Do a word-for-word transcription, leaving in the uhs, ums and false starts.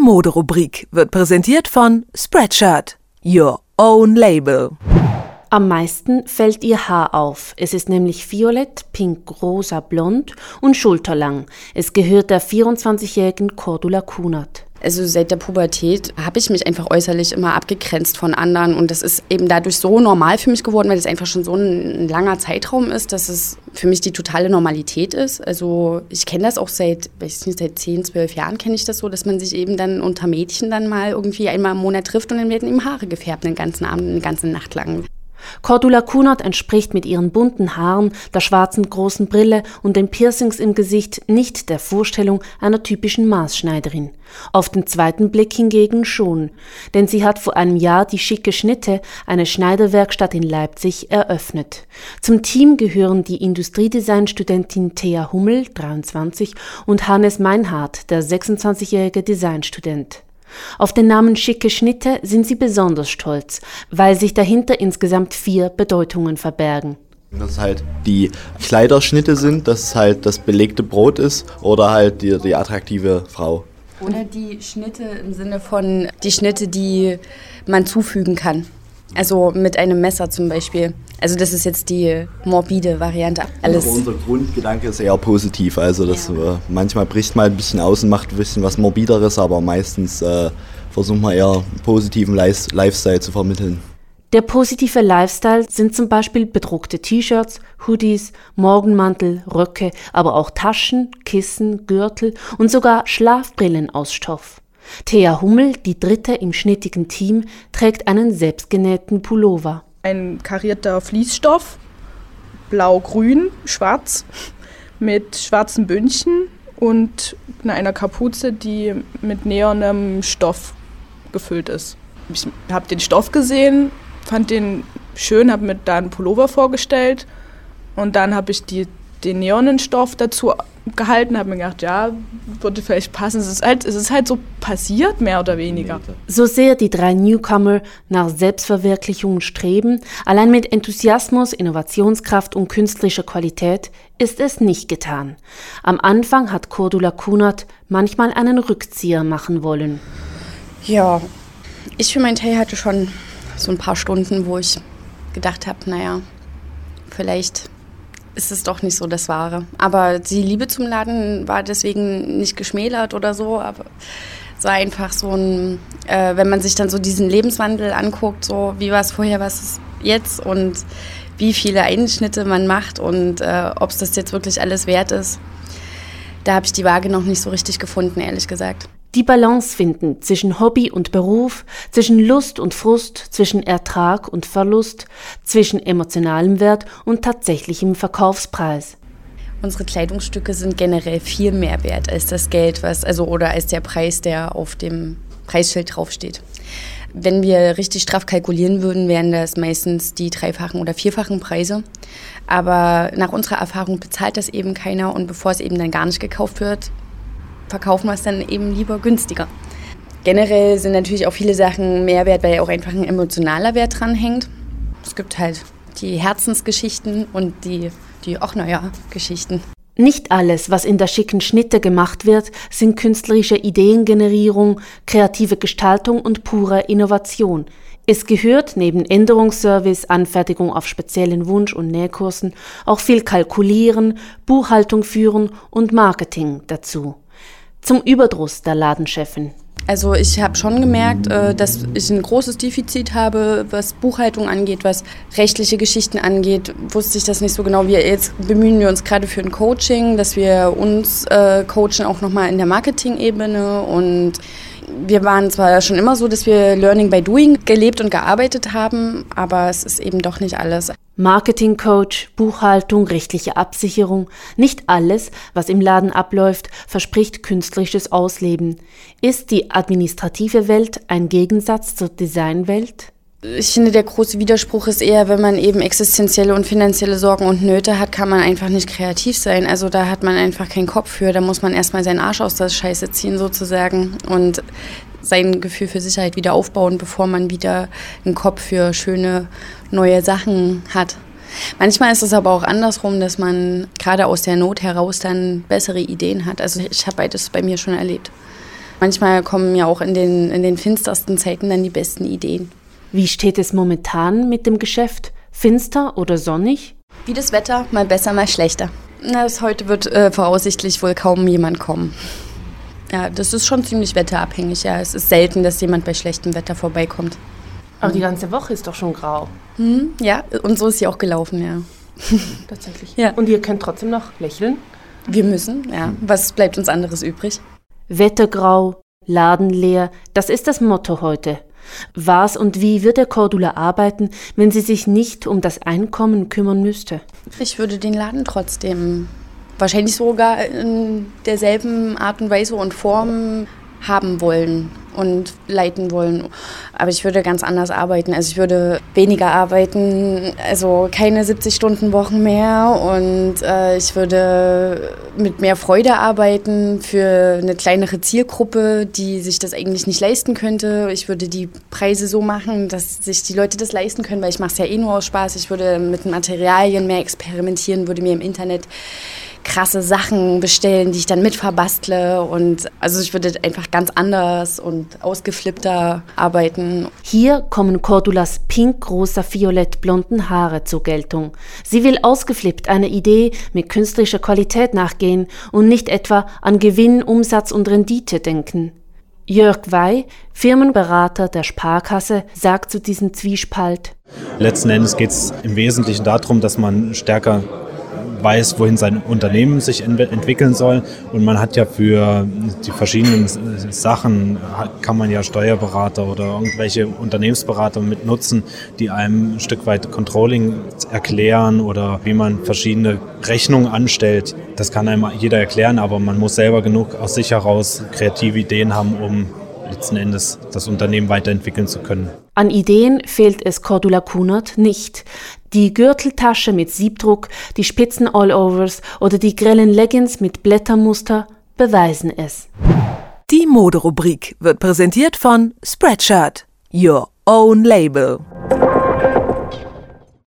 Moderubrik wird präsentiert von Spreadshirt, your own label. Am meisten fällt ihr Haar auf. Es ist nämlich violett, pink, rosa, blond und schulterlang. Es gehört der vierundzwanzigjährigen Cordula Kunert. Also seit der Pubertät habe ich mich einfach äußerlich immer abgegrenzt von anderen und das ist eben dadurch so normal für mich geworden, weil es einfach schon so ein langer Zeitraum ist, dass es für mich die totale Normalität ist. Also ich kenne das auch seit, weiß nicht, seit zehn, zwölf Jahren kenne ich das so, dass man sich eben dann unter Mädchen dann mal irgendwie einmal im Monat trifft und dann werden ihm Haare gefärbt, den ganzen Abend, eine ganze Nacht lang. Cordula Kunert entspricht mit ihren bunten Haaren, der schwarzen großen Brille und den Piercings im Gesicht nicht der Vorstellung einer typischen Maßschneiderin. Auf den zweiten Blick hingegen schon, denn sie hat vor einem Jahr die Schicke Schnitte, eine Schneiderwerkstatt in Leipzig, eröffnet. Zum Team gehören die Industriedesign-Studentin Thea Hummel, dreiundzwanzig, und Hannes Meinhardt, der sechsundzwanzigjährige Designstudent. Auf den Namen Schicke Schnitte sind sie besonders stolz, weil sich dahinter insgesamt vier Bedeutungen verbergen. Dass halt die Kleiderschnitte sind, dass es halt das belegte Brot ist oder halt die, die attraktive Frau. Oder die Schnitte im Sinne von die Schnitte, die man zufügen kann. Also mit einem Messer zum Beispiel. Also das ist jetzt die morbide Variante. Alles. Aber unser Grundgedanke ist eher positiv. Also das, ja. äh, manchmal bricht man ein bisschen aus und macht ein bisschen was Morbideres, aber meistens äh, versucht man eher einen positiven Lifestyle zu vermitteln. Der positive Lifestyle sind zum Beispiel bedruckte T-Shirts, Hoodies, Morgenmantel, Röcke, aber auch Taschen, Kissen, Gürtel und sogar Schlafbrillen aus Stoff. Thea Hummel, die dritte im schnittigen Team, trägt einen selbstgenähten Pullover. Ein karierter Fließstoff, blau-grün, schwarz, mit schwarzen Bündchen und einer Kapuze, die mit neonem Stoff gefüllt ist. Ich habe den Stoff gesehen, fand den schön, habe mir da einen Pullover vorgestellt und dann habe ich die, den neonen Stoff dazu gehalten, habe mir gedacht, ja, würde vielleicht passen. Es ist halt, es ist halt so passiert, mehr oder weniger. So sehr die drei Newcomer nach Selbstverwirklichung streben, allein mit Enthusiasmus, Innovationskraft und künstlerischer Qualität ist es nicht getan. Am Anfang hat Cordula Kunert manchmal einen Rückzieher machen wollen. Ja, ich für meinen Teil hatte schon so ein paar Stunden, wo ich gedacht habe, naja, vielleicht ist es doch nicht so das Wahre. Aber die Liebe zum Laden war deswegen nicht geschmälert oder so, aber es war einfach so ein, äh, wenn man sich dann so diesen Lebenswandel anguckt, so wie war es vorher, was ist jetzt und wie viele Einschnitte man macht und äh, ob es das jetzt wirklich alles wert ist, da habe ich die Waage noch nicht so richtig gefunden, ehrlich gesagt. Die Balance finden zwischen Hobby und Beruf, zwischen Lust und Frust, zwischen Ertrag und Verlust, zwischen emotionalem Wert und tatsächlichem Verkaufspreis. Unsere Kleidungsstücke sind generell viel mehr wert als das Geld, was also oder als der Preis, der auf dem Preisschild draufsteht. Wenn wir richtig straff kalkulieren würden, wären das meistens die dreifachen oder vierfachen Preise. Aber nach unserer Erfahrung bezahlt das eben keiner und bevor es eben dann gar nicht gekauft wird, verkaufen wir es dann eben lieber günstiger. Generell sind natürlich auch viele Sachen mehr wert, weil ja auch einfach ein emotionaler Wert dran hängt. Es gibt halt die Herzensgeschichten und die, die ach naja, Geschichten. Nicht alles, was in der schicken Schnitte gemacht wird, sind künstlerische Ideengenerierung, kreative Gestaltung und pure Innovation. Es gehört neben Änderungsservice, Anfertigung auf speziellen Wunsch- und Nähkursen auch viel Kalkulieren, Buchhaltung führen und Marketing dazu. Zum Überdruss der Ladenchefin. Also ich habe schon gemerkt, dass ich ein großes Defizit habe, was Buchhaltung angeht, was rechtliche Geschichten angeht. Wusste ich das nicht so genau. Wir jetzt bemühen wir uns gerade für ein Coaching, dass wir uns äh, coachen, auch nochmal in der Marketing-Ebene. Und wir waren zwar schon immer so, dass wir Learning by Doing gelebt und gearbeitet haben, aber es ist eben doch nicht alles. Marketingcoach, Buchhaltung, rechtliche Absicherung, nicht alles, was im Laden abläuft, verspricht künstlerisches Ausleben. Ist die administrative Welt ein Gegensatz zur Designwelt? Ich finde, der große Widerspruch ist eher, wenn man eben existenzielle und finanzielle Sorgen und Nöte hat, kann man einfach nicht kreativ sein. Also da hat man einfach keinen Kopf für, da muss man erstmal seinen Arsch aus der Scheiße ziehen sozusagen und sein Gefühl für Sicherheit wieder aufbauen, bevor man wieder einen Kopf für schöne neue Sachen hat. Manchmal ist es aber auch andersrum, dass man gerade aus der Not heraus dann bessere Ideen hat. Also ich habe beides bei mir schon erlebt. Manchmal kommen ja auch in den, in den finstersten Zeiten dann die besten Ideen. Wie steht es momentan mit dem Geschäft? Finster oder sonnig? Wie das Wetter, mal besser, mal schlechter. Na, das heute wird äh, voraussichtlich wohl kaum jemand kommen. Ja, das ist schon ziemlich wetterabhängig. Ja, es ist selten, dass jemand bei schlechtem Wetter vorbeikommt. Aber die ganze Woche ist doch schon grau. Hm, ja, und so ist sie auch gelaufen, ja. Tatsächlich. Ja. Und ihr könnt trotzdem noch lächeln? Wir müssen, ja. Was bleibt uns anderes übrig? Wettergrau, Laden leer, das ist das Motto heute. Was und wie wird der Cordula arbeiten, wenn sie sich nicht um das Einkommen kümmern müsste? Ich würde den Laden trotzdem wahrscheinlich sogar in derselben Art und Weise und Form haben wollen und leiten wollen. Aber ich würde ganz anders arbeiten. Also ich würde weniger arbeiten, also keine siebzig-Stunden-Wochen mehr und äh, ich würde mit mehr Freude arbeiten für eine kleinere Zielgruppe, die sich das eigentlich nicht leisten könnte. Ich würde die Preise so machen, dass sich die Leute das leisten können, weil ich mache es ja eh nur aus Spaß. Ich würde mit den Materialien mehr experimentieren, würde mir im Internet krasse Sachen bestellen, die ich dann mit verbastle und also ich würde einfach ganz anders und ausgeflippter arbeiten. Hier kommen Cordulas pink-rosa violett-blonden Haare zur Geltung. Sie will ausgeflippt einer Idee mit künstlerischer Qualität nachgehen und nicht etwa an Gewinn, Umsatz und Rendite denken. Jörg Wey, Firmenberater der Sparkasse, sagt zu diesem Zwiespalt: Letzten Endes geht es im Wesentlichen darum, dass man stärker weiß, wohin sein Unternehmen sich entwickeln soll. Und man hat ja für die verschiedenen Sachen, kann man ja Steuerberater oder irgendwelche Unternehmensberater mit nutzen, die einem ein Stück weit Controlling erklären oder wie man verschiedene Rechnungen anstellt. Das kann einem jeder erklären, aber man muss selber genug aus sich heraus kreative Ideen haben, um letzten Endes das Unternehmen weiterentwickeln zu können. An Ideen fehlt es Cordula Kunert nicht. Die Gürteltasche mit Siebdruck, die spitzen All-Overs oder die grellen Leggings mit Blättermuster beweisen es. Die Moderubrik wird präsentiert von Spreadshirt, Your Own Label.